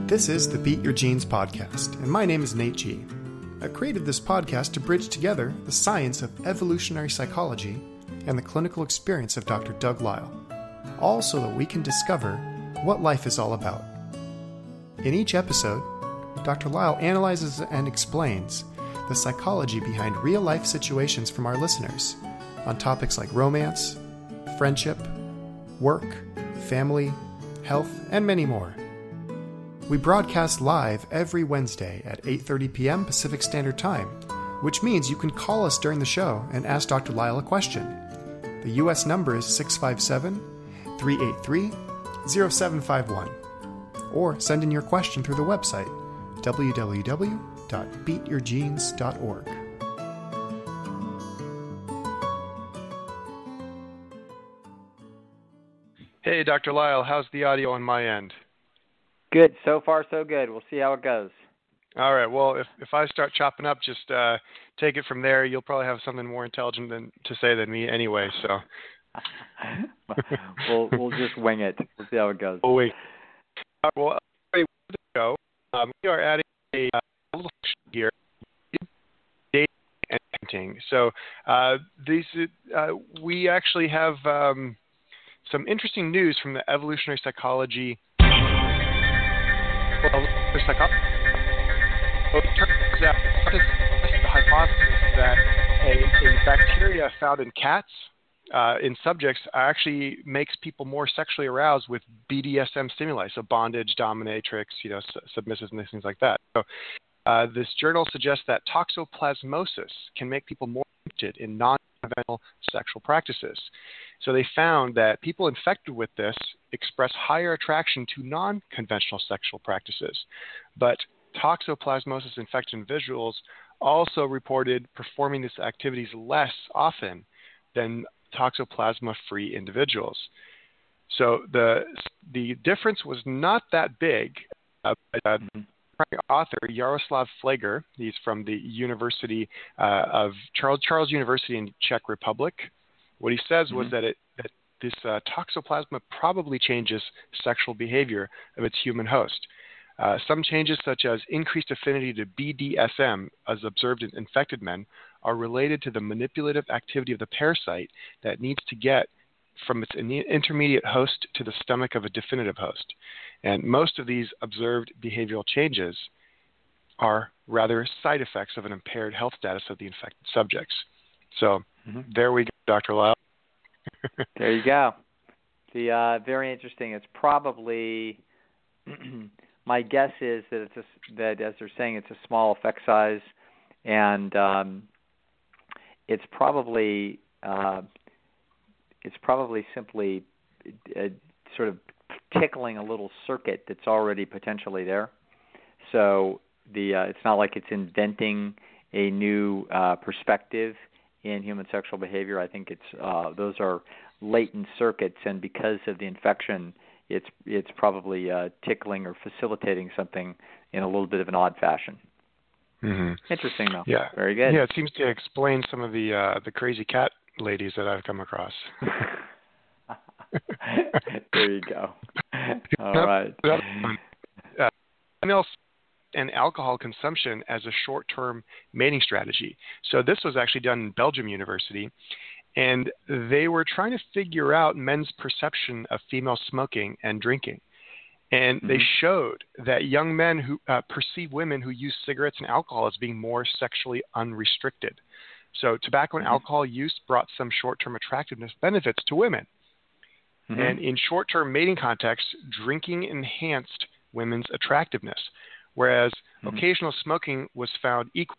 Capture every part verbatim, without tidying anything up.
This is the Beat Your Genes podcast, and my name is Nate G. I created this podcast to bridge together the science of evolutionary psychology and the clinical experience of Doctor Doug Lisle, all so that we can discover what life is all about. In each episode, Doctor Lisle analyzes and explains the psychology behind real-life situations from our listeners on topics like romance, friendship, work, family, health, and many more. We broadcast live every Wednesday at eight thirty p.m. Pacific Standard Time, which means you can call us during the show and ask Doctor Lisle a question. The U S number is six five seven, three eight three, zero seven five one. Or send in your question through the website, w w w dot beat your genes dot org. Hey, Doctor Lisle, how's the audio on my end? Good. So far, so good. We'll see how it goes. All right. Well, if if I start chopping up, just uh, take it from there. You'll probably have something more intelligent than to say than me anyway. So we'll we'll just wing it. We'll see how it goes. Oh wait. Uh, well, anyway, go. Um, we are adding a uh, little section here, dating and parenting. So uh, these uh, we actually have um, some interesting news from the evolutionary psychology. Well, the psychology. Well, it turns out the hypothesis that a, a bacteria found in cats, uh, in subjects, actually makes people more sexually aroused with B D S M stimuli, so bondage, dominatrix, you know, submissive, and things like that. So, uh, this journal suggests that toxoplasmosis can make people more interested in non-conventional sexual practices. So they found that people infected with this express higher attraction to non-conventional sexual practices. But toxoplasmosis infected individuals also reported performing these activities less often than toxoplasma-free individuals. So the the difference was not that big. Uh, uh, author Jaroslav Fleger, he's from the University uh, of Charles Charles University in Czech Republic. What he says mm-hmm. was that it that this uh, toxoplasma probably changes sexual behavior of its human host. Uh, some changes, such as increased affinity to B D S M, as observed in infected men, are related to the manipulative activity of the parasite that needs to get from its in- intermediate host to the stomach of a definitive host. And most of these observed behavioral changes are rather side effects of an impaired health status of the infected subjects. So mm-hmm. there we go, Doctor Lisle. There you go. The uh, very interesting. It's probably my guess is that it's a, that as they're saying, it's a small effect size, and um, it's probably uh, it's probably simply uh, sort of tickling a little circuit that's already potentially there. So the uh, it's not like it's inventing a new uh, perspective in human sexual behavior. I think it's uh, those are latent circuits, and because of the infection, it's it's probably uh, tickling or facilitating something in a little bit of an odd fashion. Mm-hmm. Interesting, though. Yeah, very good. Yeah, it seems to explain some of the uh, the crazy cat ladies that I've come across. There you go. All right. Uh, female and alcohol consumption as a short-term mating strategy. So this was actually done in Belgium University, and they were trying to figure out men's perception of female smoking and drinking. And mm-hmm. they showed that young men who uh, perceive women who use cigarettes and alcohol as being more sexually unrestricted. So tobacco and mm-hmm. alcohol use brought some short-term attractiveness benefits to women. Mm-hmm. And in short-term mating contexts, drinking enhanced women's attractiveness, whereas mm-hmm. occasional smoking was found equal.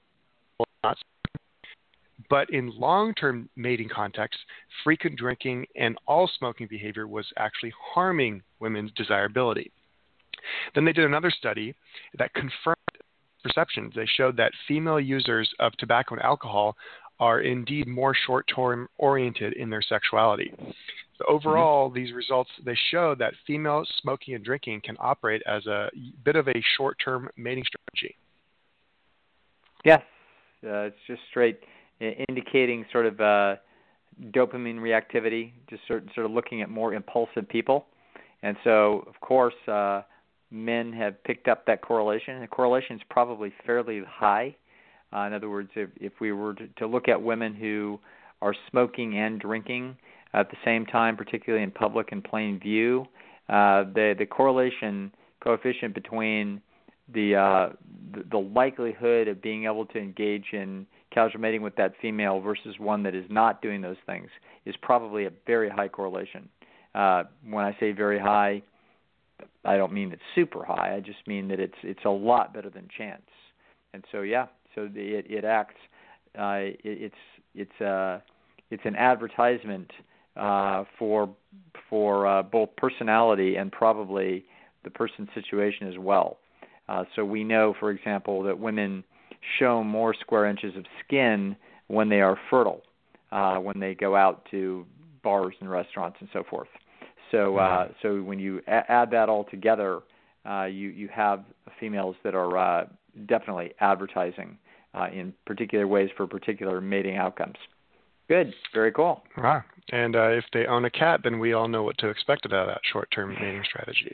But in long-term mating contexts, frequent drinking and all smoking behavior was actually harming women's desirability. Then they did another study that confirmed perceptions. They showed that female users of tobacco and alcohol are indeed more short-term oriented in their sexuality. So overall, mm-hmm. these results, they show that female smoking and drinking can operate as a bit of a short-term mating strategy. Yes, uh, it's just straight indicating sort of uh, dopamine reactivity, just sort, sort of looking at more impulsive people. And so, of course, uh, men have picked up that correlation. The correlation is probably fairly high. Uh, in other words, if, if we were to, to look at women who are smoking and drinking at the same time, particularly in public and plain view, uh, the the correlation coefficient between the, uh, the the likelihood of being able to engage in casual mating with that female versus one that is not doing those things is probably a very high correlation. Uh, when I say very high, I don't mean it's super high. I just mean that it's it's a lot better than chance. And so yeah, so it it acts. Uh, it, it's it's a it's an advertisement uh, for for uh, both personality and probably the person's situation as well. Uh, so we know, for example, that women show more square inches of skin when they are fertile, uh, when they go out to bars and restaurants and so forth. So uh, so when you a- add that all together, uh, you, you have females that are uh, definitely advertising uh, in particular ways for particular mating outcomes. Good. Very cool. Wow. And uh, if they own a cat, then we all know what to expect out of that short-term mating strategy.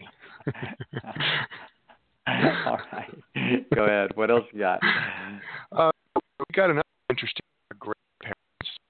All right. Go ahead. What else you got? Uh, we got another interesting grandparents.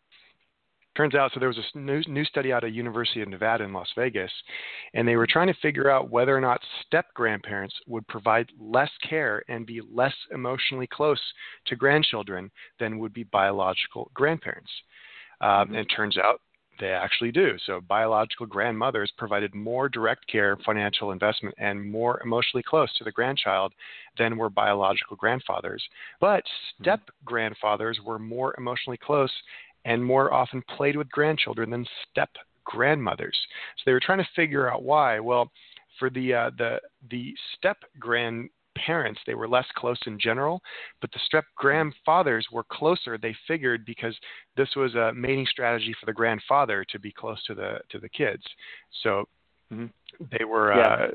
Turns out, so there was a new, new study out of University of Nevada in Las Vegas, and they were trying to figure out whether or not step-grandparents would provide less care and be less emotionally close to grandchildren than would be biological grandparents. Um, and it turns out they actually do. So biological grandmothers provided more direct care, financial investment, and more emotionally close to the grandchild than were biological grandfathers. But step-grandfathers were more emotionally close and more often played with grandchildren than step-grandmothers. So they were trying to figure out why. Well, for the uh, the the step-grandparents, they were less close in general, but the step-grandfathers were closer, they figured, because this was a mating strategy for the grandfather to be close to the to the kids. So mm-hmm. they were yeah. uh,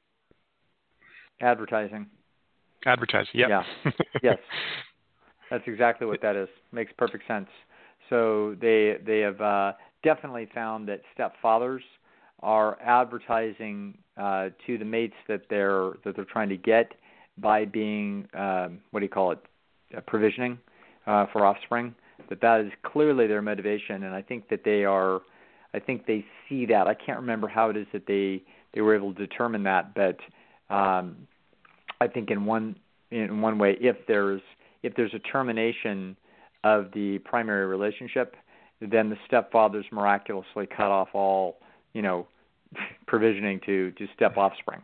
advertising. Advertising, yep. yeah. Yes. That's exactly what that is. Makes perfect sense. So they they have uh, definitely found that stepfathers are advertising uh, to the mates that they're that they're trying to get by being um, what do you call it, uh, provisioning uh, for offspring. That that is clearly their motivation, and I think that they are. I think they see that. I can't remember how it is that they they were able to determine that, but um, I think in one in one way, if there's if there's a termination of the primary relationship, then the stepfathers miraculously cut off all, you know, provisioning to, to step offspring.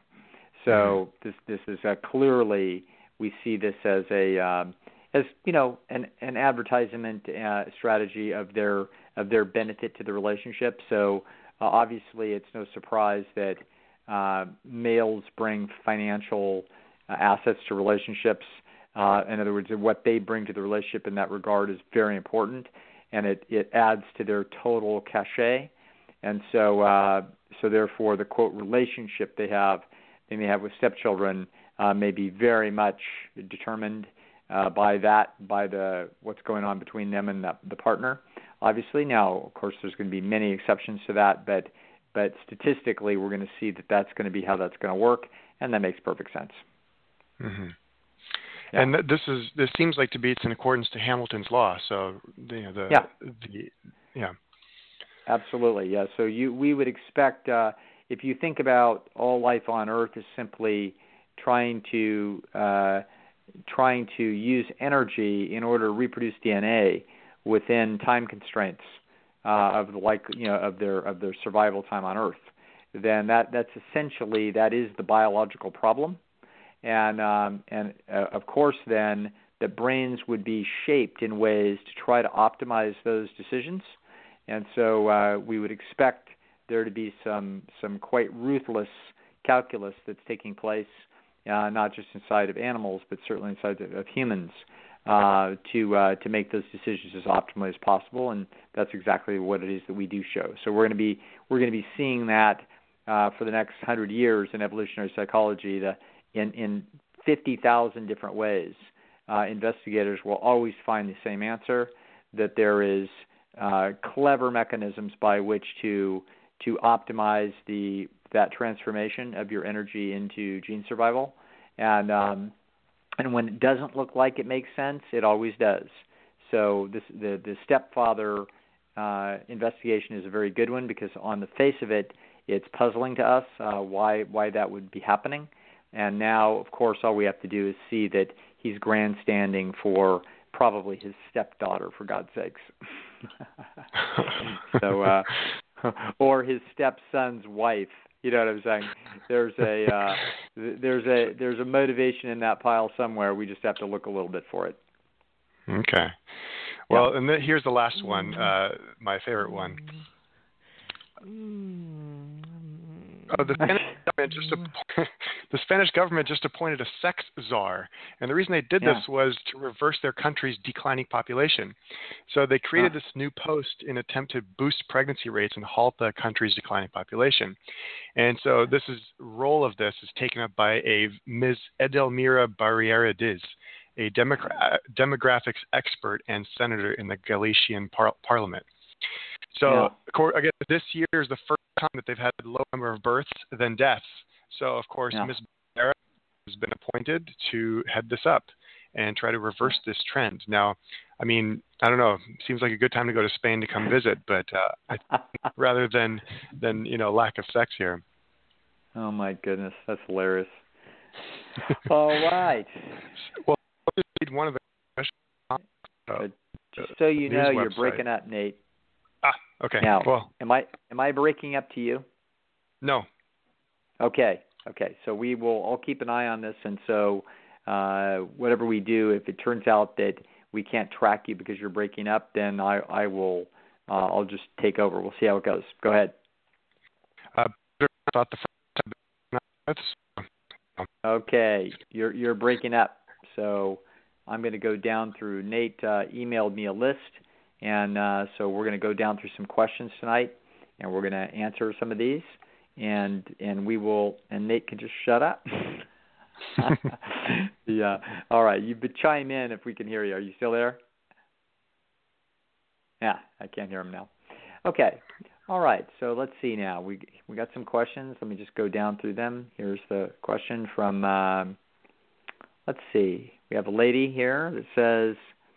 So this this is a clearly, we see this as a um, as you know an an advertisement uh, strategy of their of their benefit to the relationship. So uh, obviously, it's no surprise that uh, males bring financial uh, assets to relationships. Uh, in other words, what they bring to the relationship in that regard is very important, and it, it adds to their total cachet. And so, uh, so therefore, the quote relationship they have, they may have with stepchildren, uh, may be very much determined uh, by that, by the what's going on between them and the, the partner. Obviously, now of course, there's going to be many exceptions to that, but but statistically, we're going to see that that's going to be how that's going to work, and that makes perfect sense. Mm-hmm. Yeah. And this is this seems like to be it's in accordance to Hamilton's law. So you know, the yeah, the yeah, absolutely, yeah. So you we would expect uh, if you think about all life on Earth is simply trying to uh, trying to use energy in order to reproduce D N A within time constraints uh, of the like you know of their of their survival time on Earth, then that that's essentially that is the biological problem. And um, and uh, of course, then the brains would be shaped in ways to try to optimize those decisions. And so uh, we would expect there to be some some quite ruthless calculus that's taking place, uh, not just inside of animals, but certainly inside of, of humans, uh, to uh, to make those decisions as optimally as possible. And that's exactly what it is that we do show. So we're going to be we're going to be seeing that uh, for the next hundred years in evolutionary psychology. The In, in fifty thousand different ways, uh, investigators will always find the same answer, that there is uh, clever mechanisms by which to to optimize the that transformation of your energy into gene survival. And um, and when it doesn't look like it makes sense, it always does. So this, the, the stepfather uh, investigation is a very good one because on the face of it, it's puzzling to us uh, why why that would be happening. And now, of course, all we have to do is see that he's grandstanding for probably his stepdaughter, for God's sakes. so, uh, or his stepson's wife. You know what I'm saying? There's a uh, there's a there's a motivation in that pile somewhere. We just have to look a little bit for it. Okay. Well, yeah. and then here's the last one, uh, my favorite one. Oh, the Spanish government just appointed, the Spanish government just appointed a sex czar, and the reason they did yeah. this was to reverse their country's declining population. So they created huh. this new post in an attempt to boost pregnancy rates and halt the country's declining population. And so this is role of this is taken up by a Miz Edelmira Barrera Diz, a demogra- demographics expert and senator in the Galician par- parliament. So, yeah. again, this year is the first time that they've had a low number of births than deaths. So, of course, yeah. Miz Barrera has been appointed to head this up and try to reverse this trend. Now, I mean, I don't know. It seems like a good time to go to Spain to come visit, but uh, I, rather than, than, you know, lack of sex here. Oh, my goodness. That's hilarious. All right. Well, I'll just read one of the uh, just so you know, you're website. breaking up, Nate. Ah, okay. Now, well, am I am I breaking up to you? No. Okay. Okay. So we will. I'll keep an eye on this, and so uh, whatever we do, if it turns out that we can't track you because you're breaking up, then I I will. Uh, I'll just take over. We'll see how it goes. Go ahead. Uh, about the first Okay. You're you're breaking up. So I'm going to go down through. Nate uh, emailed me a list. And uh, so we're going to go down through some questions tonight, and we're going to answer some of these, and and we will. And Nate can just shut up. yeah. All right. You chime in if we can hear you. Are you still there? Yeah, I can't hear him now. Okay. All right. So let's see now. We we got some questions. Let me just go down through them. Here's the question from. Um, let's see. We have a lady here that says.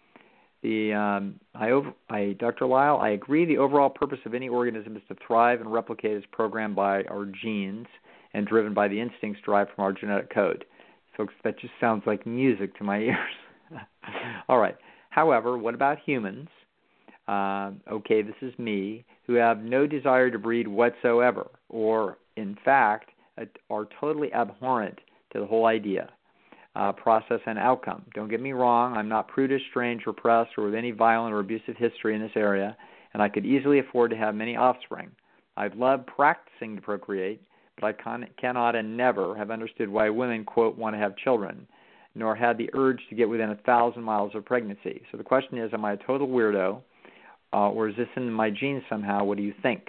The um, I, over, I, Doctor Lisle, I agree the overall purpose of any organism is to thrive and replicate as programmed by our genes and driven by the instincts derived from our genetic code. Folks, that just sounds like music to my ears. All right. However, what about humans? Uh, okay, this is me, who have no desire to breed whatsoever, or, in fact, are totally abhorrent to the whole idea. Uh, process and outcome. Don't get me wrong, I'm not prudish, strange, repressed, or with any violent or abusive history in this area, and I could easily afford to have many offspring. I'd love practicing to procreate, but I can, cannot and never have understood why women, quote, want to have children, nor had the urge to get within a thousand miles of pregnancy. So the question is, am I a total weirdo, uh, or is this in my genes somehow? What do you think?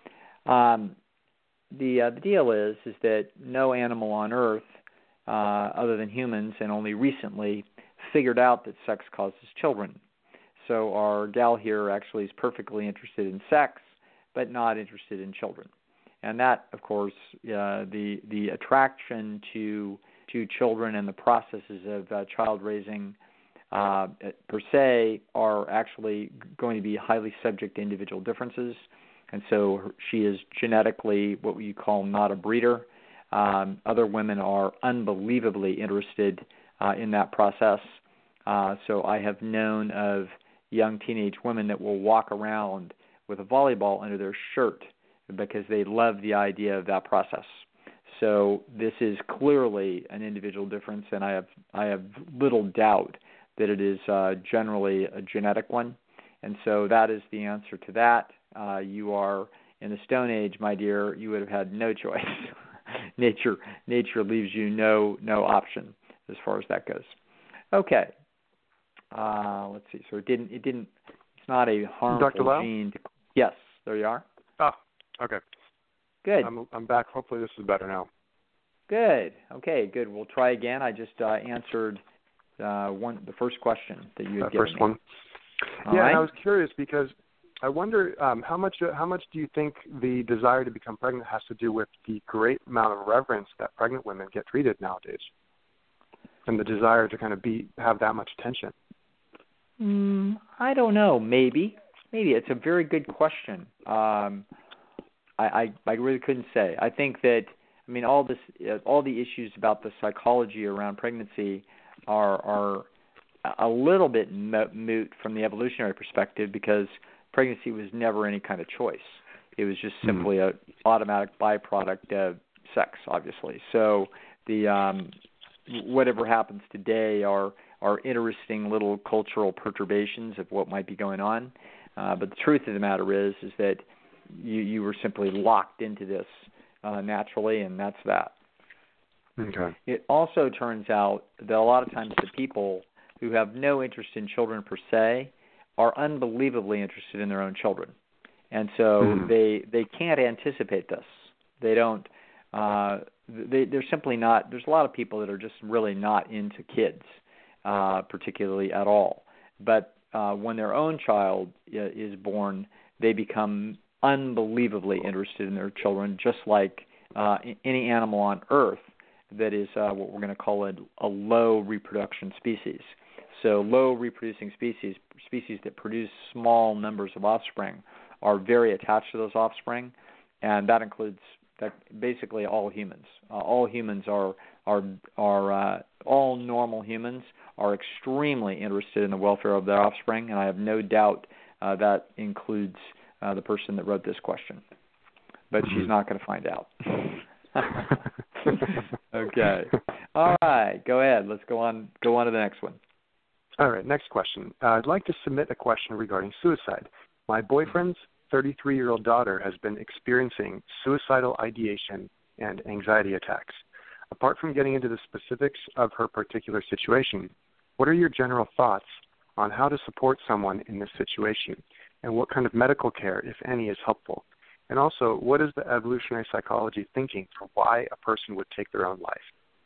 Um, the, uh, the deal is, is that no animal on Earth Uh, other than humans, and only recently figured out that sex causes children. So our gal here actually is perfectly interested in sex, but not interested in children. And that, of course, uh, the the attraction to to children and the processes of uh, child raising uh, per se are actually going to be highly subject to individual differences. And so she is genetically what you call not a breeder. Um, other women are unbelievably interested uh, in that process. Uh, so I have known of young teenage women that will walk around with a volleyball under their shirt because they love the idea of that process. So this is clearly an individual difference, and I have I have little doubt that it is uh, generally a genetic one. And so that is the answer to that. Uh, you are in the Stone Age, my dear. You would have had no choice. nature nature leaves you no no option as far as that goes. Okay. Uh, let's see. So it didn't it didn't. It's not a harmful Doctor Lisle? gene. To, yes, there you are. Ah, okay. Good. I'm I'm back. Hopefully this is better now. Good. Okay. Good. We'll try again. I just uh, answered uh, one the first question that you had That given first me. one. All yeah, right. and I was curious because I wonder um, how much how much do you think the desire to become pregnant has to do with the great amount of reverence that pregnant women get treated nowadays, and the desire to kind of be have that much attention? Mm, I don't know. Maybe, maybe it's a very good question. Um, I, I I really couldn't say. I think that I mean all this uh, all the issues about the psychology around pregnancy are are a little bit moot from the evolutionary perspective, because pregnancy was never any kind of choice. It was just simply an automatic byproduct of sex, obviously. So the um, whatever happens today are are interesting little cultural perturbations of what might be going on. Uh, but the truth of the matter is is that you, you were simply locked into this uh, naturally, and that's that. Okay. It also turns out that a lot of times the people who have no interest in children per se are unbelievably interested in their own children. And so mm-hmm. they they can't anticipate this. They don't, uh, they, they're simply not, there's a lot of people that are just really not into kids, uh, particularly at all. But uh, when their own child is born, they become unbelievably interested in their children, just like uh, any animal on Earth that is uh, what we're going to call a, a low reproduction species. So low reproducing species, species that produce small numbers of offspring, are very attached to those offspring, and that includes that basically all humans. Uh, all humans are are are uh, all normal humans are extremely interested in the welfare of their offspring, and I have no doubt uh, that includes uh, the person that wrote this question. But mm-hmm. she's not going to find out. Okay. All right. Go ahead. Let's go on. Go on to the next one. All right. Next question. Uh, I'd like to submit a question regarding suicide. My boyfriend's thirty-three-year-old daughter has been experiencing suicidal ideation and anxiety attacks. Apart from getting into the specifics of her particular situation, what are your general thoughts on how to support someone in this situation, and what kind of medical care, if any, is helpful? And also, what is the evolutionary psychology thinking for why a person would take their own life?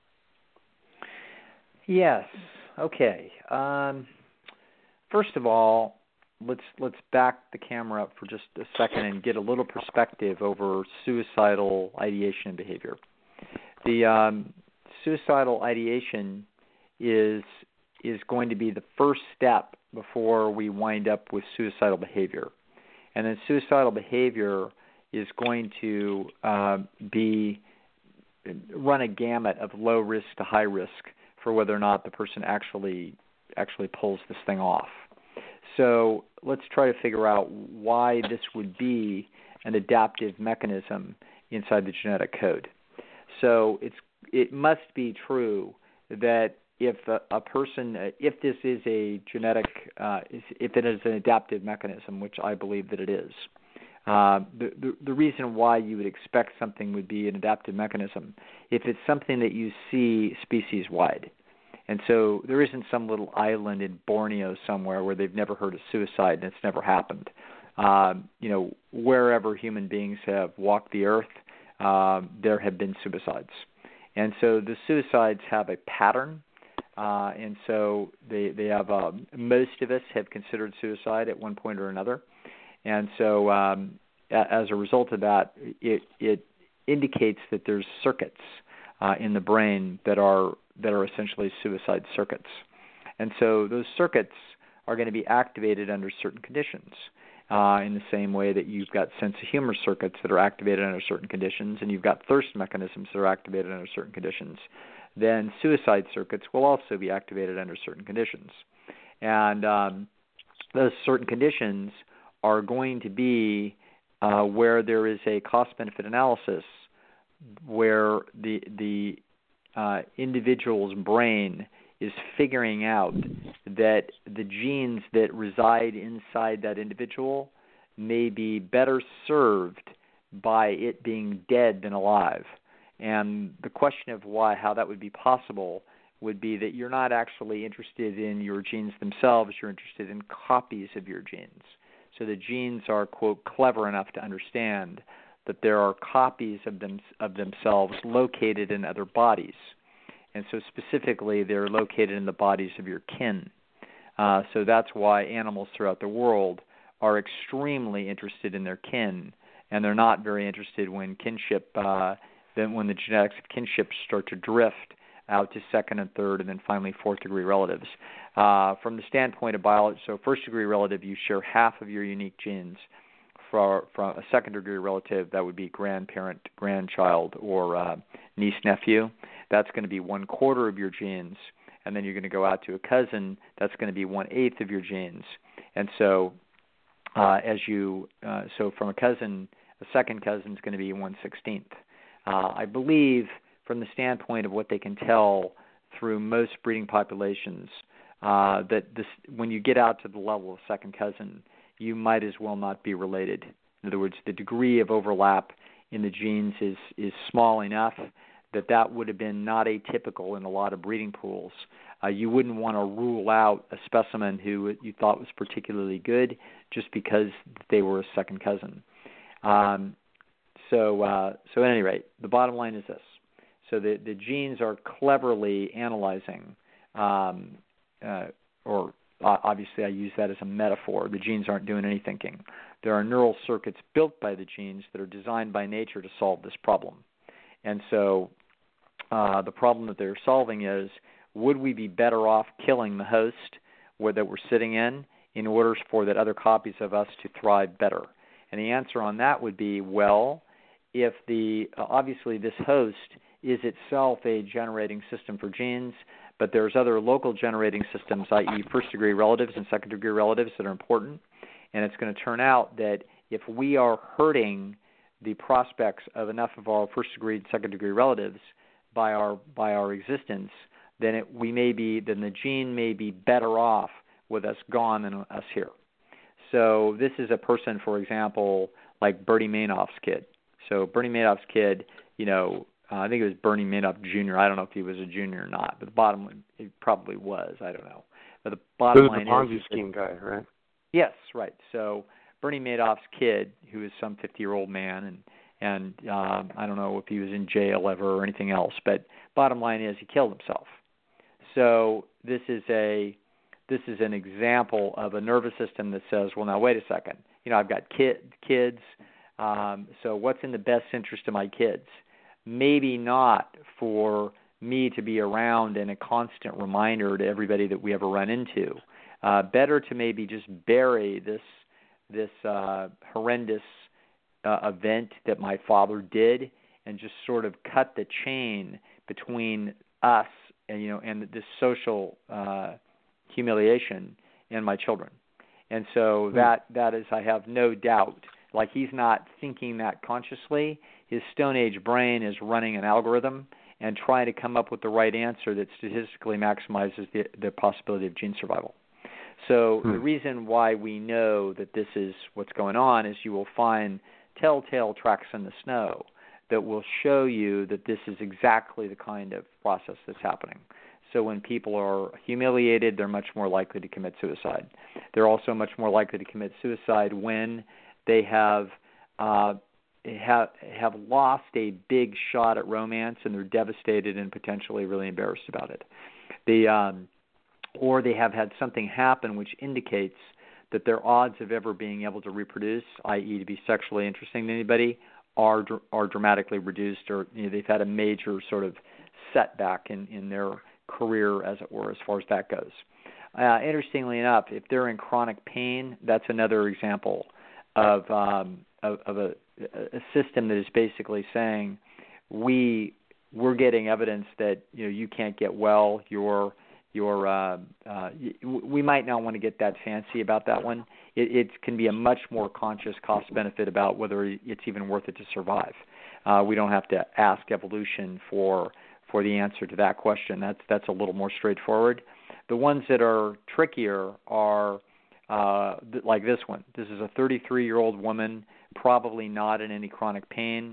Yes. Okay. Um, first of all, let's let's back the camera up for just a second and get a little perspective over suicidal ideation and behavior. The um, suicidal ideation is is going to be the first step before we wind up with suicidal behavior, and then suicidal behavior is going to uh, be run a gamut of low risk to high risk for whether or not the person actually actually pulls this thing off. So let's try to figure out why this would be an adaptive mechanism inside the genetic code. So it's it must be true that if a, a person, if this is a genetic, uh, if it is an adaptive mechanism, which I believe that it is, Uh, the, the the reason why you would expect something would be an adaptive mechanism if it's something that you see species-wide. And so there isn't some little island in Borneo somewhere where they've never heard of suicide and it's never happened. Um, you know, wherever human beings have walked the earth, um, there have been suicides. And so the suicides have a pattern. Uh, and so they, they have, uh, most of us have considered suicide at one point or another. And so um, as a result of that, it, it indicates that there's circuits uh, in the brain that are that are essentially suicide circuits. And so those circuits are going to be activated under certain conditions uh, in the same way that you've got sense of humor circuits that are activated under certain conditions, and you've got thirst mechanisms that are activated under certain conditions. Then suicide circuits will also be activated under certain conditions. And um, those certain conditions are going to be uh, where there is a cost-benefit analysis where the the uh, individual's brain is figuring out that the genes that reside inside that individual may be better served by it being dead than alive. And the question of why, how that would be possible would be that you're not actually interested in your genes themselves, you're interested in copies of your genes. So the genes are, quote, clever enough to understand that there are copies of them of themselves located in other bodies. And so specifically, they're located in the bodies of your kin. Uh, so that's why animals throughout the world are extremely interested in their kin, and they're not very interested when kinship, uh, then when the genetics of kinship start to drift out to second and third, and then finally fourth degree relatives. Uh, from the standpoint of biology, so first degree relative, you share half of your unique genes. For, from a second degree relative, that would be grandparent, grandchild, or uh, niece, nephew. That's going to be one quarter of your genes. And then you're going to go out to a cousin, that's going to be one eighth of your genes. And so, uh, as you, uh, so from a cousin, a second cousin is going to be one sixteenth. Uh, I believe, from the standpoint of what they can tell through most breeding populations, uh, that this, when you get out to the level of second cousin, you might as well not be related. In other words, the degree of overlap in the genes is, is small enough that that would have been not atypical in a lot of breeding pools. Uh, you wouldn't want to rule out a specimen who you thought was particularly good just because they were a second cousin. Um, so, uh, so at any rate, the bottom line is this. So the, the genes are cleverly analyzing, um, uh, or obviously I use that as a metaphor. The genes aren't doing any thinking. There are neural circuits built by the genes that are designed by nature to solve this problem. And so uh, the problem that they're solving is, would we be better off killing the host where, that we're sitting in in order for that other copies of us to thrive better? And the answer on that would be, well, if the uh, obviously this host is itself a generating system for genes, but there's other local generating systems, that is first-degree relatives and second-degree relatives, that are important. And it's going to turn out that if we are hurting the prospects of enough of our first-degree and second-degree relatives by our by our existence, then it, we may be then the gene may be better off with us gone than us here. So this is a person, for example, like Bernie Madoff's kid. So Bernie Madoff's kid, you know, Uh, I think it was Bernie Madoff Junior I don't know if he was a junior or not, but the bottom line, he probably was. I don't know. But the bottom so line the Ponzi is, scheme guy, right? Yes, right. So Bernie Madoff's kid, who is some fifty-year-old man, and and um, I don't know if he was in jail ever or anything else, but bottom line is he killed himself. So this is a this is an example of a nervous system that says, well, now wait a second. You know, I've got kid, kids. Um, so what's in the best interest of my kids? Maybe not for me to be around and a constant reminder to everybody that we ever run into. Uh, better to maybe just bury this this uh, horrendous uh, event that my father did, and just sort of cut the chain between us and you know and this social uh, humiliation and my children. And so that that is, I have no doubt. Like, he's not thinking that consciously. His Stone Age brain is running an algorithm and trying to come up with the right answer that statistically maximizes the, the possibility of gene survival. So hmm. the reason why we know that this is what's going on is you will find telltale tracks in the snow that will show you that this is exactly the kind of process that's happening. So when people are humiliated, they're much more likely to commit suicide. They're also much more likely to commit suicide when they have uh, have have lost a big shot at romance, and they're devastated and potentially really embarrassed about it. The um, or they have had something happen which indicates that their odds of ever being able to reproduce, that is, to be sexually interesting to anybody, are are dramatically reduced, or you know, they've had a major sort of setback in, in their career, as it were, as far as that goes. Uh, interestingly enough, if they're in chronic pain, that's another example of um, of, of a, a system that is basically saying we we're getting evidence that you know you can't get well. You're you're uh, uh, we might not want to get that fancy about that one. It, it can be a much more conscious cost benefit about whether it's even worth it to survive. Uh, we don't have to ask evolution for for the answer to that question. That's that's a little more straightforward. The ones that are trickier are uh, th- like this one. This is a thirty-three-year-old woman, probably not in any chronic pain,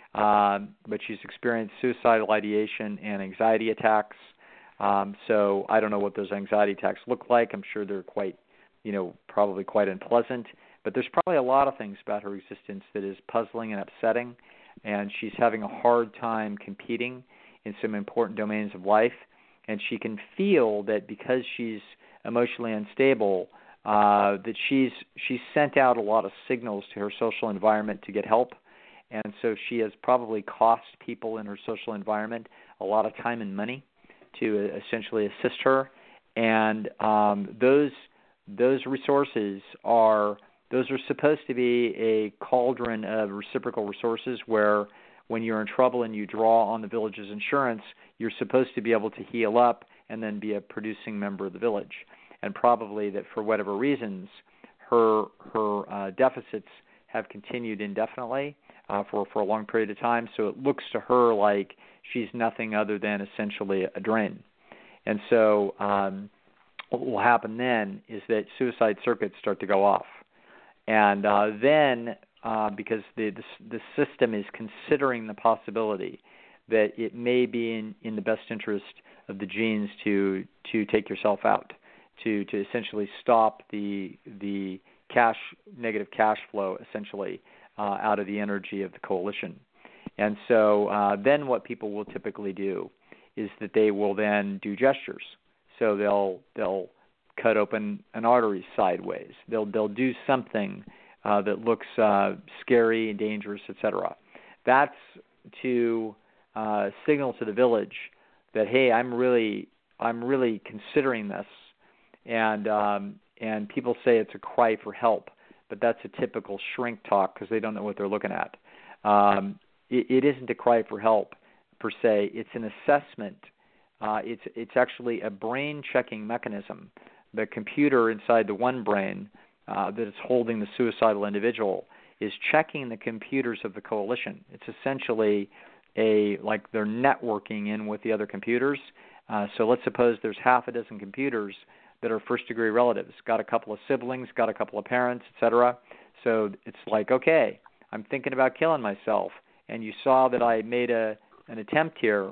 um, but she's experienced suicidal ideation and anxiety attacks. Um, so I don't know what those anxiety attacks look like. I'm sure they're quite, you know, probably quite unpleasant. But there's probably a lot of things about her existence that is puzzling and upsetting, and she's having a hard time competing in some important domains of life. And she can feel that because she's emotionally unstable, uh, that she's she's sent out a lot of signals to her social environment to get help, and so she has probably cost people in her social environment a lot of time and money to essentially assist her, and um, those those resources are those are supposed to be a cauldron of reciprocal resources where when you're in trouble and you draw on the village's insurance, you're supposed to be able to heal up and then be a producing member of the village. And probably that for whatever reasons, her her uh, deficits have continued indefinitely uh, for, for a long period of time. So it looks to her like she's nothing other than essentially a drain. And so um, what will happen then is that suicide circuits start to go off. And uh, then uh, because the, the the system is considering the possibility that it may be in, in the best interest of the genes to to take yourself out, to to essentially stop the the cash negative cash flow essentially uh, out of the energy of the coalition. And so uh, then what people will typically do is that they will then do gestures. So they'll they'll cut open an artery sideways. They'll they'll do something uh, that looks uh, scary and dangerous, et cetera. That's to uh, signal to the village that, hey, I'm really I'm really considering this, and um, and people say it's a cry for help, but that's a typical shrink talk because they don't know what they're looking at. Um, it, it isn't a cry for help per se. It's an assessment. Uh, it's it's actually a brain checking mechanism. The computer inside the one brain uh, that is holding the suicidal individual is checking the computers of the coalition. It's essentially a like they're networking in with the other computers. Uh, so let's suppose there's half a dozen computers that are first-degree relatives, got a couple of siblings, got a couple of parents, et cetera. So it's like, okay, I'm thinking about killing myself, and you saw that I made a an attempt here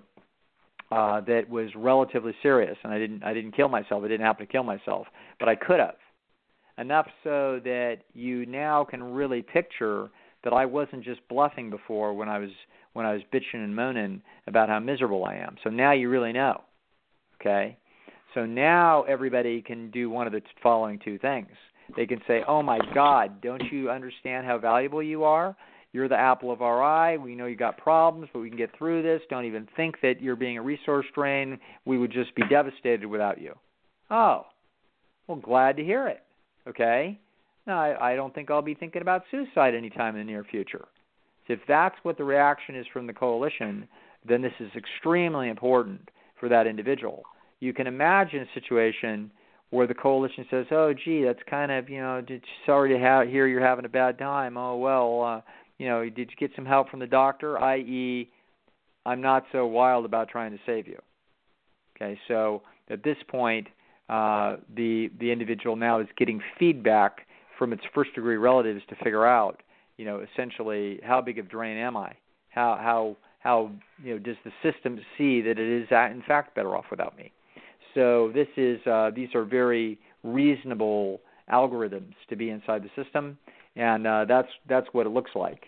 uh, that was relatively serious, and I didn't I didn't kill myself. I didn't happen to kill myself, but I could have. Enough so that you now can really picture that I wasn't just bluffing before when I was when I was bitching and moaning about how miserable I am. So now you really know, okay? So now everybody can do one of the following two things. They can say, oh, my God, don't you understand how valuable you are? You're the apple of our eye. We know you got problems, but we can get through this. Don't even think that you're being a resource drain. We would just be devastated without you. Oh, well, glad to hear it, okay? No, I, I don't think I'll be thinking about suicide anytime in the near future. So if that's what the reaction is from the coalition, then this is extremely important for that individual. You can imagine a situation where the coalition says, oh, gee, that's kind of, you know, sorry to ha- hear you're having a bad time. Oh, well, uh, you know, did you get some help from the doctor, that is, I'm not so wild about trying to save you. Okay, so at this point, uh, the the individual now is getting feedback from its first-degree relatives to figure out, you know, essentially how big of a drain am I? How how how you know does the system see that it is in fact better off without me? So this is uh, these are very reasonable algorithms to be inside the system, and uh, that's that's what it looks like.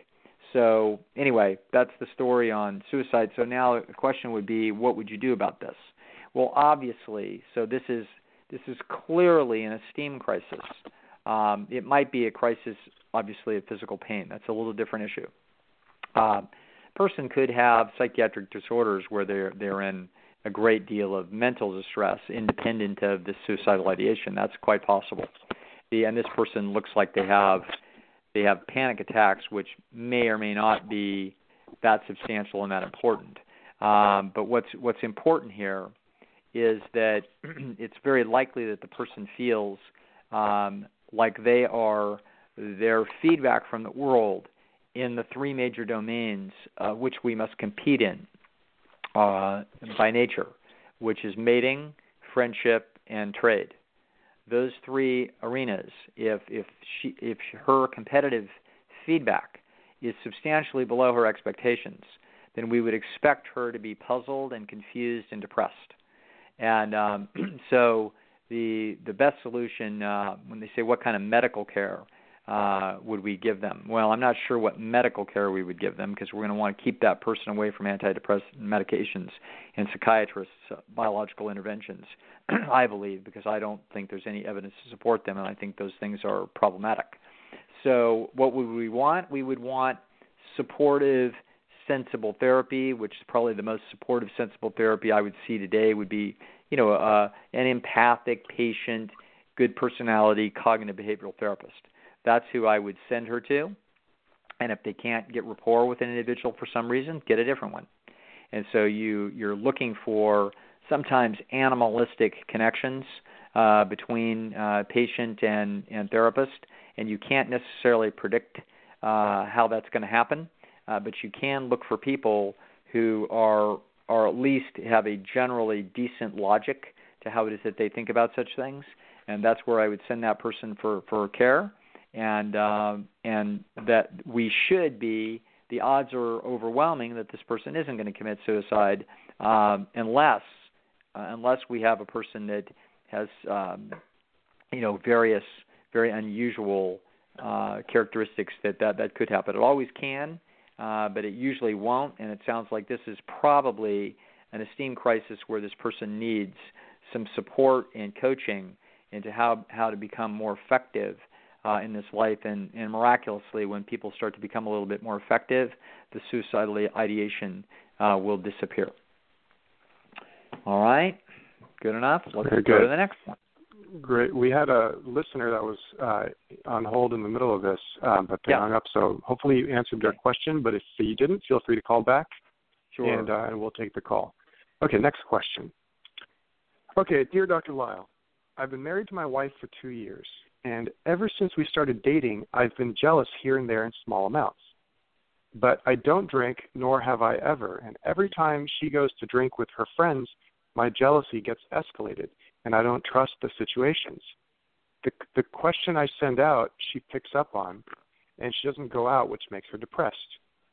So anyway, that's the story on suicide. So now the question would be, what would you do about this? Well, obviously, so this is this is clearly an esteem crisis. Um, it might be a crisis, obviously, of physical pain. That's a little different issue. Uh, person could have psychiatric disorders where they're they're in a great deal of mental distress independent of this suicidal ideation. That's quite possible. The, and this person looks like they have they have panic attacks, which may or may not be that substantial and that important. Um, but what's what's important here is that it's very likely that the person feels um, like they are their feedback from the world in the three major domains uh, which we must compete in uh, by nature, which is mating, friendship, and trade. Those three arenas, if if she if her competitive feedback is substantially below her expectations, then we would expect her to be puzzled and confused and depressed. And um, so the the best solution, uh, when they say what kind of medical care, uh, would we give them? Well, I'm not sure what medical care we would give them because we're going to want to keep that person away from antidepressant medications and psychiatrists' uh, biological interventions, I believe, because I don't think there's any evidence to support them, and I think those things are problematic. So what would we want? We would want supportive, sensible therapy, which is probably the most supportive, sensible therapy I would see today would be, you know, uh, an empathic, patient, good personality, cognitive behavioral therapist. That's who I would send her to. And if they can't get rapport with an individual for some reason, get a different one. And so you, you're looking for sometimes animalistic connections uh, between uh, patient and, and therapist, and you can't necessarily predict uh, how that's going to happen, uh, but you can look for people who are, or at least have a generally decent logic to how it is that they think about such things, and that's where I would send that person for, for care. And uh, and that we should be, the odds are overwhelming that this person isn't going to commit suicide um, unless uh, unless we have a person that has um, you know various very unusual uh, characteristics that, that that could happen. It always can, uh, but it usually won't. And it sounds like this is probably an esteem crisis where this person needs some support and coaching into how how to become more effective Uh, in this life, and, and miraculously, when people start to become a little bit more effective, the suicidal ideation uh, will disappear. All right, good enough. Let's Very go good. to the next one. Great. We had a listener that was uh, on hold in the middle of this, um, but they yeah. hung up. So hopefully you answered their okay. question. But if you didn't, feel free to call back, Sure. and, uh, and we'll take the call. Okay, next question. Okay, dear Doctor Lisle, I've been married to my wife for two years. And ever since we started dating, I've been jealous here and there in small amounts. But I don't drink, nor have I ever. And every time she goes to drink with her friends, my jealousy gets escalated, and I don't trust the situations. The, the question I send out, she picks up on, and she doesn't go out, which makes her depressed.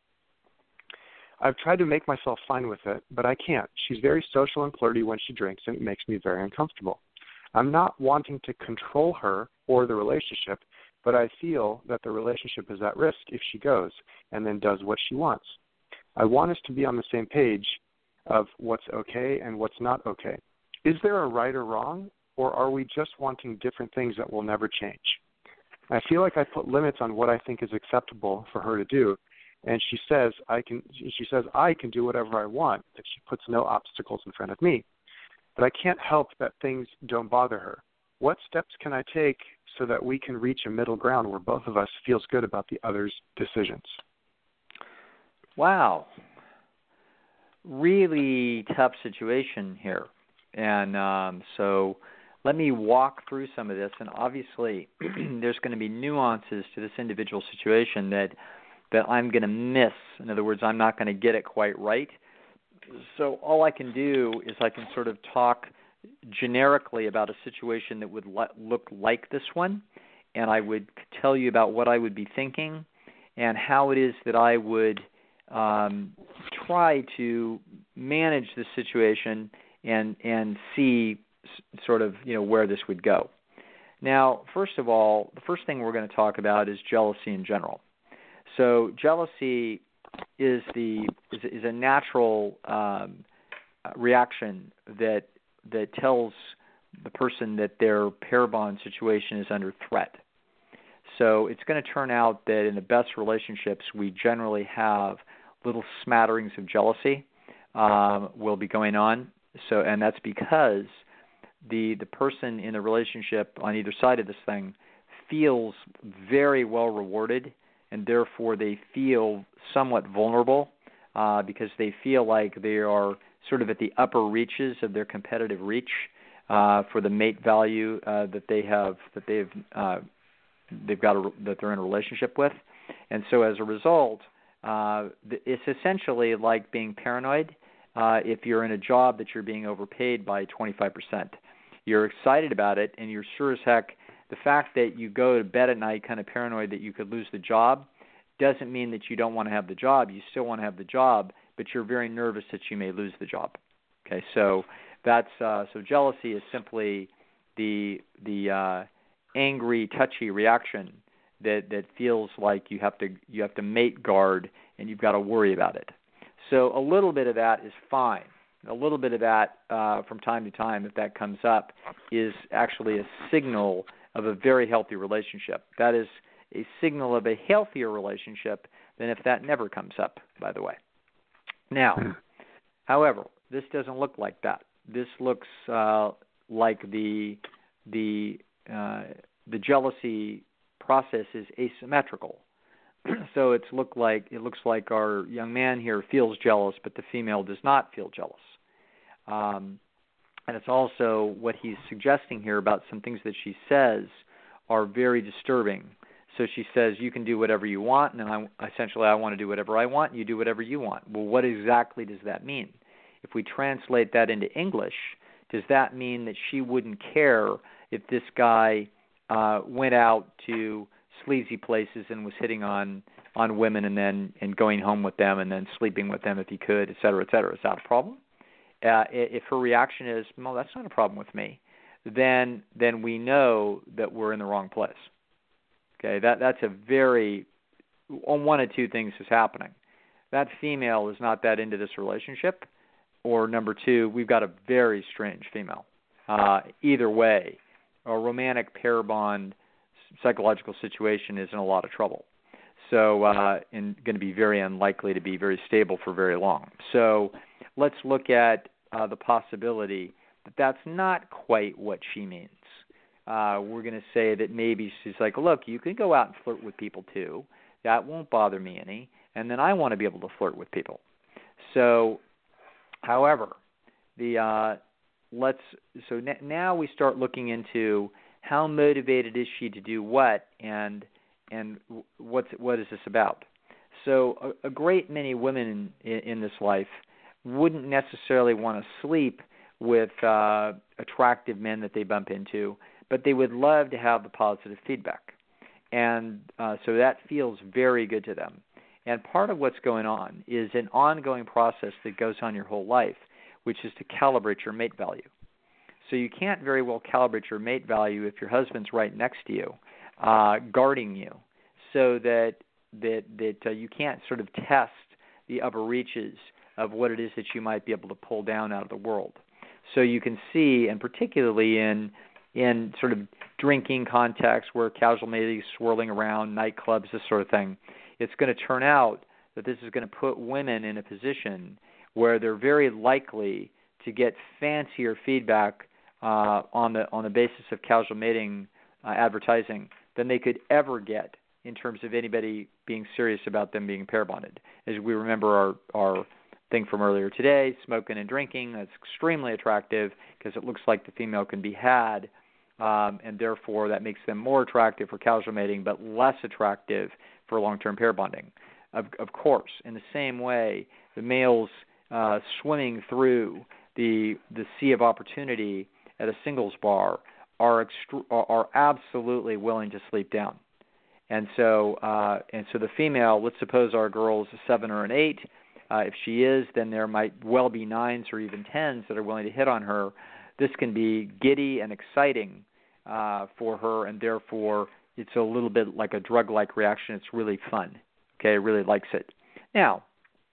I've tried to make myself fine with it, but I can't. She's very social and flirty when she drinks, and it makes me very uncomfortable. I'm not wanting to control her or the relationship, but I feel that the relationship is at risk if she goes and then does what she wants. I want us to be on the same page of what's okay and what's not okay. Is there a right or wrong, or are we just wanting different things that will never change? I feel like I put limits on what I think is acceptable for her to do, and she says I can. She says I can do whatever I want, that she puts no obstacles in front of me. But I can't help that things don't bother her. What steps can I take so that we can reach a middle ground where both of us feels good about the other's decisions? Wow. Really tough situation here. And um, so let me walk through some of this. And obviously there's going to be nuances to this individual situation that, that I'm going to miss. In other words, I'm not going to get it quite right. So all I can do is I can sort of talk generically about a situation that would le- look like this one, and I would tell you about what I would be thinking and how it is that I would um, try to manage the situation and and see s- sort of you know where this would go. Now, first of all, the first thing we're going to talk about is jealousy in general. So jealousy is the is, is a natural um, reaction that that tells the person that their pair bond situation is under threat. So it's going to turn out that in the best relationships, we generally have little smatterings of jealousy um, will be going on. So, and that's because the the person in the relationship on either side of this thing feels very well rewarded, and therefore they feel somewhat vulnerable uh, because they feel like they are sort of at the upper reaches of their competitive reach uh, for the mate value uh, that they have that they've uh, they've got a, that they're in a relationship with, and so as a result, uh, it's essentially like being paranoid. Uh, if you're in a job that you're being overpaid by twenty-five percent, you're excited about it, and you're sure as heck. The fact that you go to bed at night kind of paranoid that you could lose the job doesn't mean that you don't want to have the job. You still want to have the job, but you're very nervous that you may lose the job. Okay, so that's uh, so jealousy is simply the the uh, angry, touchy reaction that that feels like you have to you have to mate guard and you've got to worry about it. So a little bit of that is fine. A little bit of that uh, from time to time, if that comes up, is actually a signal of a very healthy relationship. That is a signal of a healthier relationship than if that never comes up, by the way. Now, however, this doesn't look like that. This looks uh, like the the uh, the jealousy process is asymmetrical. So it's look like it looks like our young man here feels jealous, but the female does not feel jealous. Um, and it's also what he's suggesting here about some things that she says are very disturbing. So she says, you can do whatever you want, and I, essentially I want to do whatever I want, and you do whatever you want. Well, what exactly does that mean? If we translate that into English, does that mean that she wouldn't care if this guy uh, went out to sleazy places and was hitting on, on women and then and going home with them and then sleeping with them if he could, et cetera, et cetera? Is that a problem? Uh, if her reaction is, well, that's not a problem with me, then then we know that we're in the wrong place. Okay, that that's a very, one of two things is happening. That female is not that into this relationship, or number two, we've got a very strange female. Uh, either way, a romantic pair bond psychological situation is in a lot of trouble. So, uh, and going to be very unlikely to be very stable for very long. So let's look at uh, the possibility that that's not quite what she means. Uh, we're going to say that maybe she's like, look, you can go out and flirt with people too. That won't bother me any. And then I want to be able to flirt with people. So, however, the uh, let's so n- now we start looking into how motivated is she to do what, and and what's what is this about? So a, a great many women in, in, in this life wouldn't necessarily want to sleep with uh, attractive men that they bump into, but they would love to have the positive feedback. And uh, so that feels very good to them. And part of what's going on is an ongoing process that goes on your whole life, which is to calibrate your mate value. So you can't very well calibrate your mate value if your husband's right next to you, uh, guarding you, so that that that uh, you can't sort of test the upper reaches of what it is that you might be able to pull down out of the world. So you can see, and particularly in in sort of drinking contexts where casual mating is swirling around, nightclubs, this sort of thing, it's going to turn out that this is going to put women in a position where they're very likely to get fancier feedback uh, on the on the basis of casual mating uh, advertising than they could ever get in terms of anybody being serious about them being pair bonded. As we remember our, our thing from earlier today, smoking and drinking, that's extremely attractive because it looks like the female can be had, um, and therefore that makes them more attractive for casual mating but less attractive for long-term pair bonding. Of, of course, in the same way, the males uh, swimming through the the sea of opportunity at a singles bar are extru- are absolutely willing to sleep down. And so uh, and so the female, let's suppose our girl is a seven or an eight. Uh, if she is, then there might well be nines or even tens that are willing to hit on her. This can be giddy and exciting uh, for her, and therefore it's a little bit like a drug-like reaction. It's really fun. Okay, really likes it. Now,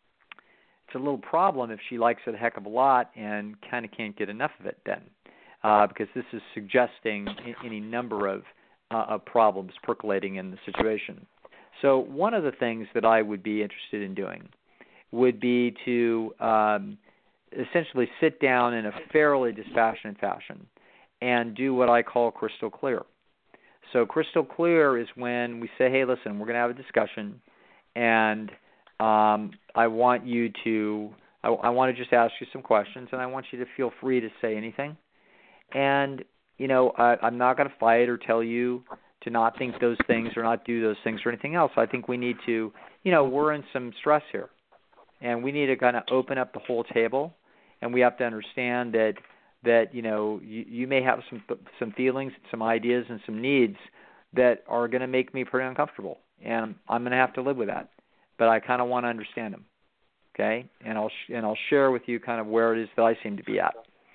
it's a little problem if she likes it a heck of a lot and kind of can't get enough of it then, uh, because this is suggesting any number of, uh, of problems percolating in the situation. So one of the things that I would be interested in doing would be to um, essentially sit down in a fairly dispassionate fashion and do what I call crystal clear. So crystal clear is when we say, hey, listen, we're going to have a discussion, and um, I want you to, I, I want to just ask you some questions, and I want you to feel free to say anything. And, you know, I, I'm not going to fight or tell you to not think those things or not do those things or anything else. I think we need to, you know, we're in some stress here, and we need to kind of open up the whole table, and we have to understand that, that you know, you, you may have some some feelings, some ideas, and some needs that are going to make me pretty uncomfortable, and I'm going to have to live with that. But I kind of want to understand them, okay? And I'll sh- and I'll share with you kind of where it is that I seem to be at.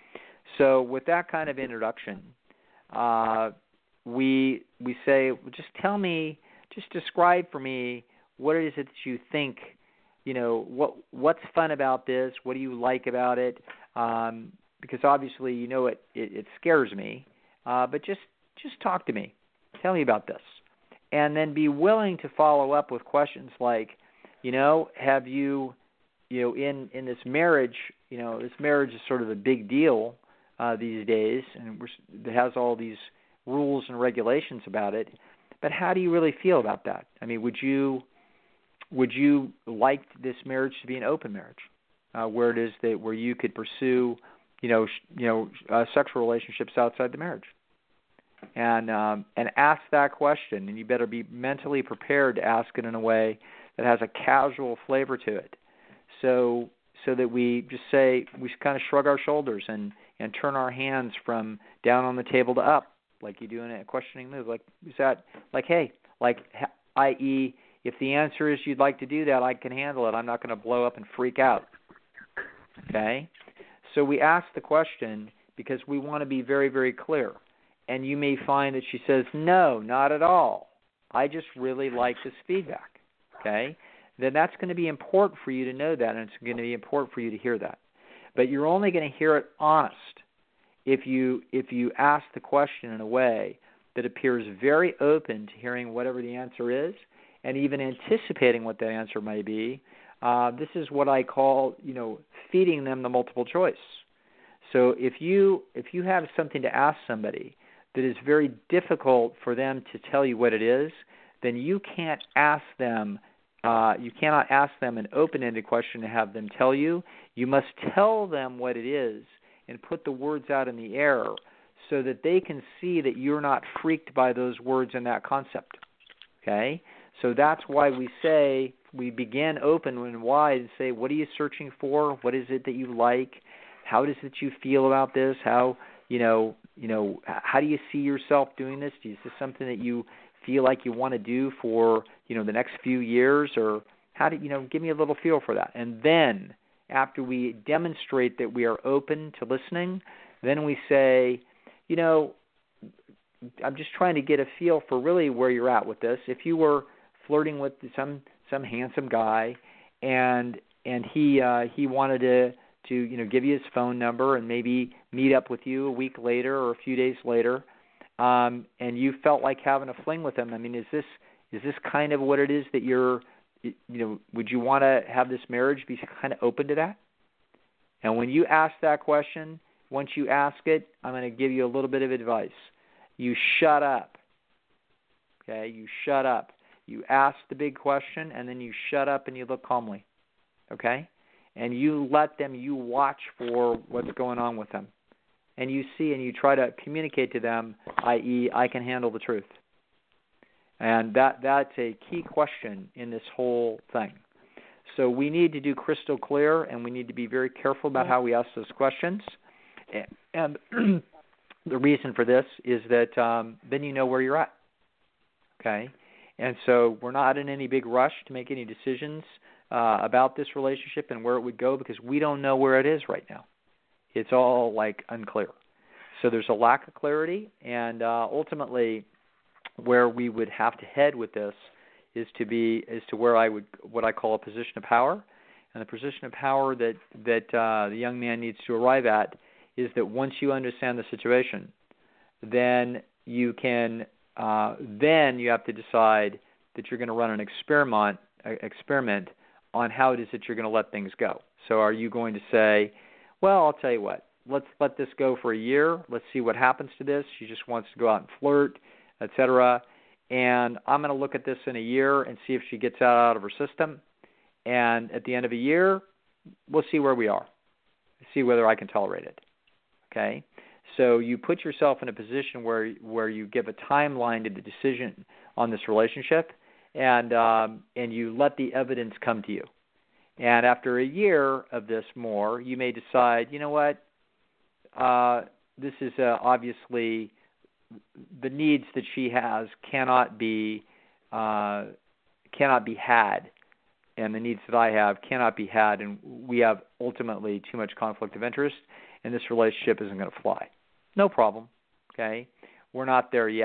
So with that kind of introduction, uh, we we say, well, just tell me just describe for me what it is that you think, you know, what what's fun about this? What do you like about it? Um, because obviously, you know, it, it, it scares me, uh, but just, just talk to me. Tell me about this. And then be willing to follow up with questions like, you know, have you, you know, in, in this marriage, you know, this marriage is sort of a big deal uh, these days, and we're, it has all these rules and regulations about it. But how do you really feel about that? I mean, would you would you like this marriage to be an open marriage, uh, where it is that where you could pursue, you know, sh- you know, uh, sexual relationships outside the marriage? And um, and ask that question, and you better be mentally prepared to ask it in a way that has a casual flavor to it, so so that we just say, we kind of shrug our shoulders and, and turn our hands from down on the table to up, like you do in a questioning move. Like, is that, like, hey, like, that is, if the answer is you'd like to do that, I can handle it. I'm not going to blow up and freak out. Okay? So we ask the question because we want to be very, very clear. And you may find that she says, no, not at all. I just really like this feedback. Okay? Then that's going to be important for you to know that, and it's going to be important for you to hear that. But you're only going to hear it honest if you if you ask the question in a way that appears very open to hearing whatever the answer is, and even anticipating what that answer may be. Uh, this is what I call, you know, feeding them the multiple choice. So if you if you have something to ask somebody that is very difficult for them to tell you what it is, then you can't ask them. Uh, you cannot ask them an open-ended question to have them tell you. You must tell them what it is and put the words out in the air so that they can see that you're not freaked by those words and that concept. Okay? So that's why we say, we begin open and wide and say, what are you searching for? What is it that you like? How does it you feel about this? How, you know, you know, how do you see yourself doing this? Is this something that you feel like you want to do for, you know, the next few years? Or how do you know, give me a little feel for that. And then after we demonstrate that we are open to listening, then we say, you know, I'm just trying to get a feel for really where you're at with this. If you were flirting with some some handsome guy, and and he uh, he wanted to to you know give you his phone number and maybe meet up with you a week later or a few days later, um, and you felt like having a fling with him. I mean, is this is this kind of what it is that you're, you know, would you want to have this marriage be kind of open to that? And when you ask that question, once you ask it, I'm going to give you a little bit of advice. You shut up. Okay, you shut up. You ask the big question, and then you shut up and you look calmly. Okay? And you let them, you watch for what's going on with them. And you see and you try to communicate to them, that is, I can handle the truth. And that that's a key question in this whole thing. So we need to do crystal clear, and we need to be very careful about how we ask those questions. And the reason for this is that um, then you know where you're at. Okay? And so we're not in any big rush to make any decisions uh, about this relationship and where it would go, because we don't know where it is right now. It's all like unclear. So there's a lack of clarity, and uh, ultimately where we would have to head with this is to be is to where I would what I call a position of power. And the position of power that that uh, the young man needs to arrive at is that once you understand the situation, then you can uh, then you have to decide that you're going to run an experiment experiment on how it is that you're going to let things go. So are you going to say, well, I'll tell you what, let's let this go for a year. Let's see what happens to this. She just wants to go out and flirt, et cetera. And I'm going to look at this in a year and see if she gets out, out of her system. And at the end of a year, we'll see where we are, see whether I can tolerate it. Okay? So you put yourself in a position where where you give a timeline to the decision on this relationship, and um, and you let the evidence come to you. And after a year of this more, you may decide, you know what, uh, this is uh, obviously the needs that she has cannot be uh, cannot be had, and the needs that I have cannot be had, and we have ultimately too much conflict of interest, and this relationship isn't going to fly. No problem, okay? We're not there yet.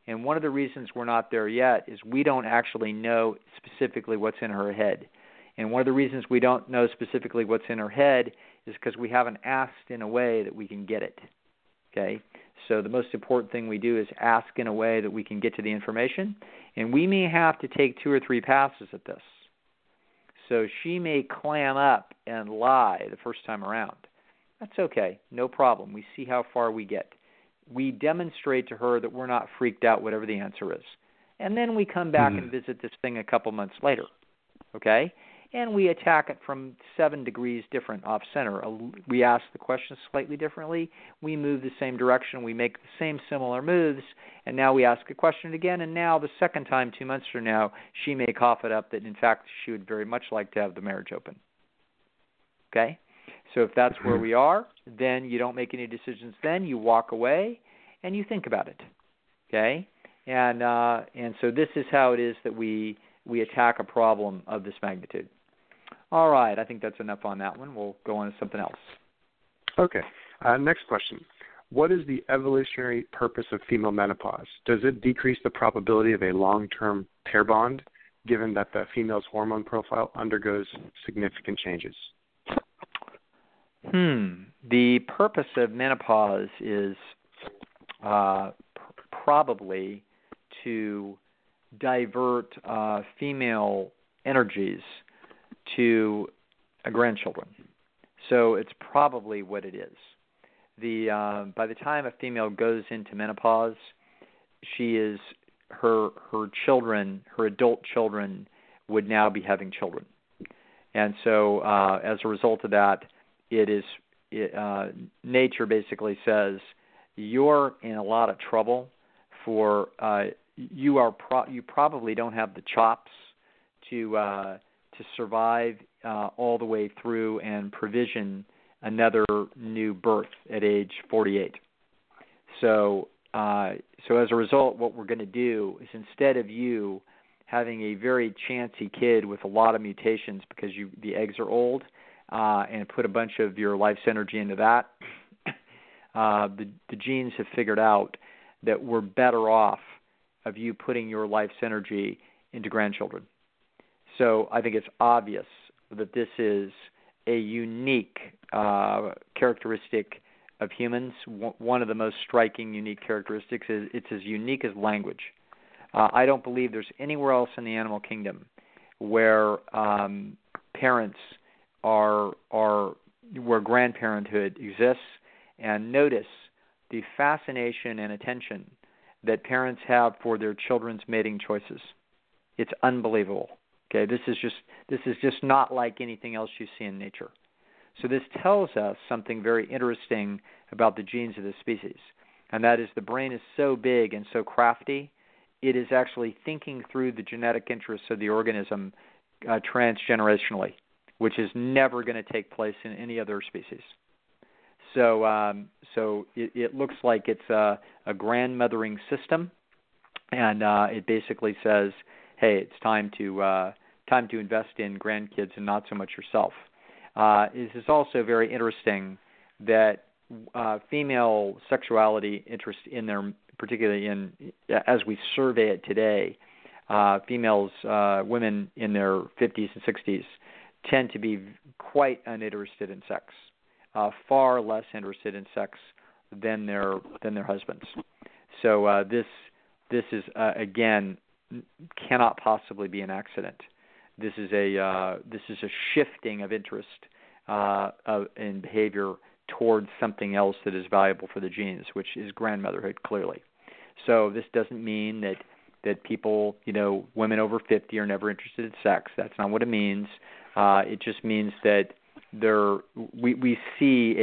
And one of the reasons we're not there yet is we don't actually know specifically what's in her head. And one of the reasons we don't know specifically what's in her head is because we haven't asked in a way that we can get it. Okay? So the most important thing we do is ask in a way that we can get to the information. And we may have to take two or three passes at this. So she may clam up and lie the first time around. That's okay. No problem. We see how far we get. We demonstrate to her that we're not freaked out, whatever the answer is. And then we come back mm-hmm. and visit this thing a couple months later. Okay? And we attack it from seven degrees different off center. We ask the question slightly differently. We move the same direction. We make the same similar moves. And now we ask a question again. And now the second time, two months from now, she may cough it up that, in fact, she would very much like to have the marriage open. Okay? So if that's where we are, then you don't make any decisions then. You walk away and you think about it. Okay? And uh, and so this is how it is that we, we attack a problem of this magnitude. All right, I think that's enough on that one. We'll go on to something else. Okay. Uh, next question. What is the evolutionary purpose of female menopause? Does it decrease the probability of a long-term pair bond, given that the female's hormone profile undergoes significant changes? Hmm. The purpose of menopause is uh, pr- probably to divert uh, female energies to uh, grandchildren. So it's probably what it is. The uh, by the time a female goes into menopause, she is her her children, her adult children, would now be having children, and so uh, as a result of that, it is it, uh, nature basically says you're in a lot of trouble. For uh, you are pro- you probably don't have the chops to uh, to survive uh, all the way through and provision another new birth at age forty-eight. So, uh, so as a result, what we're going to do is instead of you having a very chancy kid with a lot of mutations because you the eggs are old, uh, and put a bunch of your life's energy into that, uh, the, the genes have figured out that we're better off of you putting your life's energy into grandchildren. So I think it's obvious that this is a unique uh, characteristic of humans. W- one of the most striking unique characteristics is it's as unique as language. Uh, I don't believe there's anywhere else in the animal kingdom where um, parents are are where grandparenthood exists. And notice the fascination and attention that parents have for their children's mating choices. It's unbelievable. Okay, this is just this is just not like anything else you see in nature. So this tells us something very interesting about the genes of this species, and that is the brain is so big and so crafty, it is actually thinking through the genetic interests of the organism uh, transgenerationally, which is never going to take place in any other species. So, um, so it, it looks like it's a, a grandmothering system, and uh, it basically says, hey, it's time to uh, time to invest in grandkids and not so much yourself. Uh, it is also very interesting that uh, female sexuality interest in their, particularly in as we survey it today, uh, females, uh, women in their fifties and sixties, tend to be quite uninterested in sex, uh, far less interested in sex than their than their husbands. So uh, this this is uh, again. cannot possibly be an accident. This is a uh, this is a shifting of interest uh, of, in behavior towards something else that is valuable for the genes, which is grandmotherhood, clearly. So this doesn't mean that that people, you know, women over fifty are never interested in sex. That's not what it means. Uh, it just means that there we we see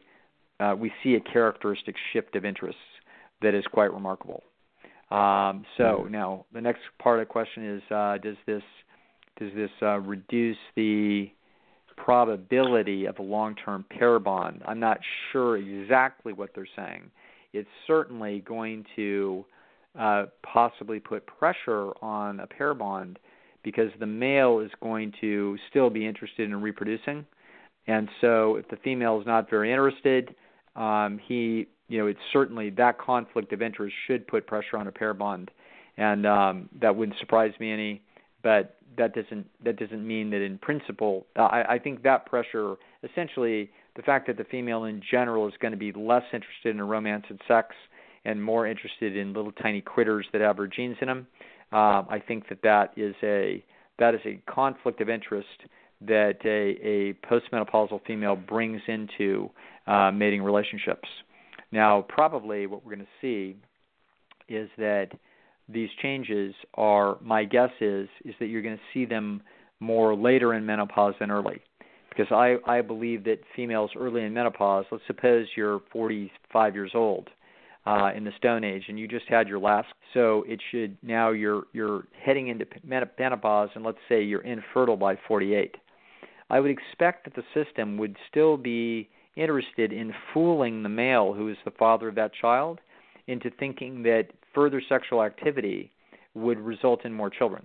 a uh, we see a characteristic shift of interests that is quite remarkable. Um, so now the next part of the question is, uh, does this does this uh, reduce the probability of a long-term pair bond? I'm not sure exactly what they're saying. It's certainly going to uh, possibly put pressure on a pair bond because the male is going to still be interested in reproducing. And so if the female is not very interested, um, he you know, it's certainly that conflict of interest should put pressure on a pair bond, and um, that wouldn't surprise me any. But that doesn't that doesn't mean that in principle. I, I think that pressure, essentially, the fact that the female in general is going to be less interested in romance and sex and more interested in little tiny critters that have her genes in them. Uh, I think that that is a that is a conflict of interest that a, a postmenopausal female brings into uh, mating relationships. Now, probably what we're going to see is that these changes are, my guess is, is that you're going to see them more later in menopause than early. Because I, I believe that females early in menopause, let's suppose you're forty-five years old uh, in the Stone Age and you just had your last, so it should, now you're, you're heading into menopause and let's say you're infertile by forty-eight. I would expect that the system would still be interested in fooling the male who is the father of that child into thinking that further sexual activity would result in more children.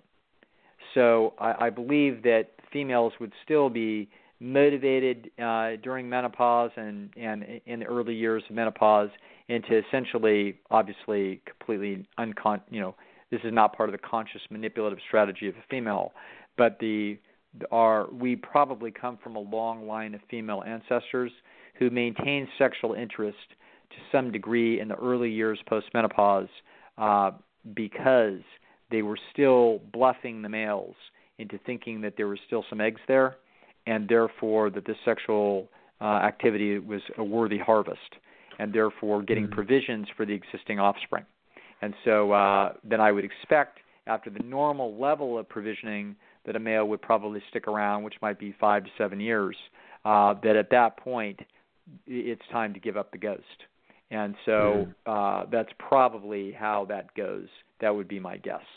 So I, I believe that females would still be motivated uh, during menopause and, and in the early years of menopause into essentially, obviously, completely uncon. You know, this is not part of the conscious manipulative strategy of a female, but the Are we probably come from a long line of female ancestors who maintained sexual interest to some degree in the early years post-menopause uh, because they were still bluffing the males into thinking that there were still some eggs there, and therefore that this sexual uh, activity was a worthy harvest, and therefore getting mm-hmm. provisions for the existing offspring. And so uh, then I would expect, after the normal level of provisioning, that a male would probably stick around, which might be five to seven years, uh, that at that point it's time to give up the ghost. And so uh, that's probably how that goes. That would be my guess.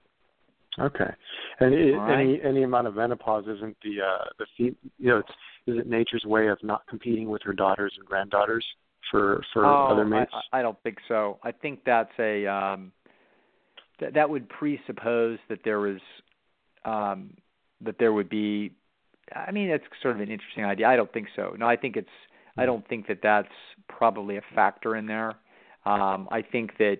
Okay. And it, right. any any amount of menopause isn't the uh, the you know it's, is it nature's way of not competing with her daughters and granddaughters for for oh, other mates? I, I don't think so. I think that's a um, th- that would presuppose that there was. Um, that there would be, I mean, that's sort of an interesting idea. I don't think so. No, I think it's, I don't think that that's probably a factor in there. Um, I think that,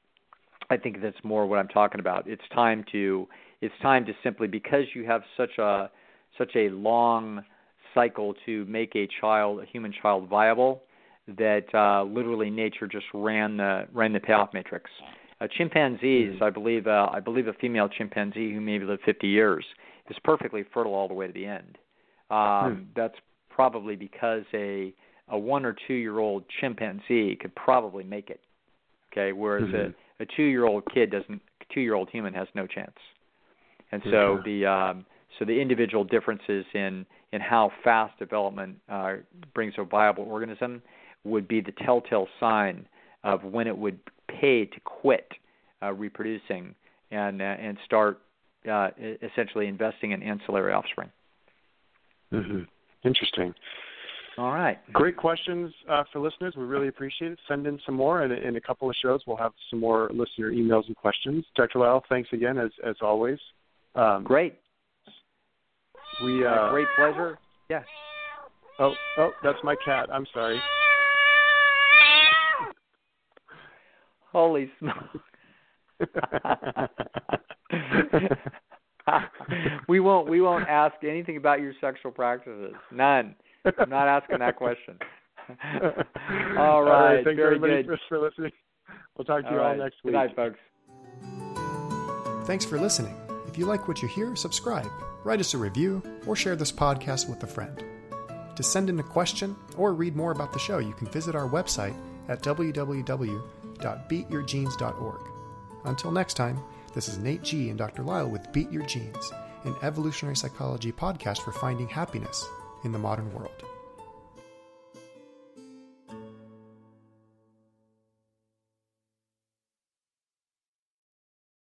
I think that's more what I'm talking about. It's time to, it's time to simply, because you have such a, such a long cycle to make a child, a human child viable, that uh, literally nature just ran the, ran the payoff matrix. Uh, chimpanzees, I believe, uh, I believe a female chimpanzee who maybe lived fifty years is perfectly fertile all the way to the end. Um, hmm. That's probably because a a one or two year old chimpanzee could probably make it. Okay, whereas mm-hmm. a, a two year old kid doesn't, two year old human has no chance. And so mm-hmm. the um, so the individual differences in in how fast development uh, brings a viable organism would be the telltale sign of when it would pay to quit uh, reproducing and uh, and start uh, essentially investing in ancillary offspring. Mm-hmm. Interesting. All right. Great questions uh, for listeners. We really appreciate it. Send in some more, and in a couple of shows we'll have some more listener emails and questions. Doctor Lisle, thanks again as as always. Um, great. We uh, uh, great pleasure. Yeah. Oh, oh, that's my cat. I'm sorry. Holy smoke. we won't we won't ask anything about your sexual practices. None. I'm not asking that question. all right. All right. Thanks Very everybody good. for listening. We'll talk to all you right. all next week. Good night, folks. Thanks for listening. If you like what you hear, subscribe, write us a review, or share this podcast with a friend. To send in a question or read more about the show, you can visit our website at w w w dot beat your genes dot org. Until next time, this is Nate G. and Doctor Lisle with Beat Your Genes, an evolutionary psychology podcast for finding happiness in the modern world.